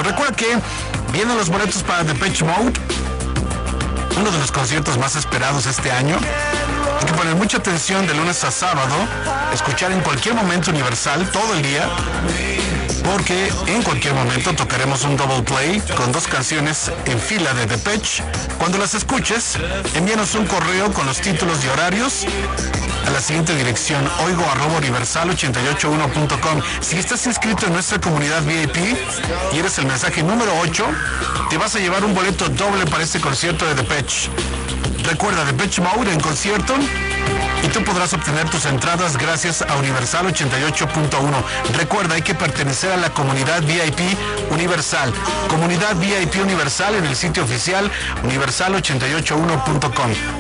Recuerda que vienen los boletos para Depeche Mode, uno de los conciertos más esperados este año. Hay que poner mucha atención de lunes a sábado, escuchar en cualquier momento Universal todo el día, porque en cualquier momento tocaremos un double play con 2 canciones en fila de Depeche. Cuando las escuches, envíanos un correo con los títulos y horarios a la siguiente dirección: oigo@universal881.com. Si estás inscrito en nuestra comunidad VIP y eres el mensaje número 8, te vas a llevar un boleto doble para este concierto de Depeche. Recuerda, Depeche Mode en concierto, y tú podrás obtener tus entradas gracias a Universal 88.1. Recuerda, hay que pertenecer a la comunidad VIP Universal. Comunidad VIP Universal en el sitio oficial universal881.com.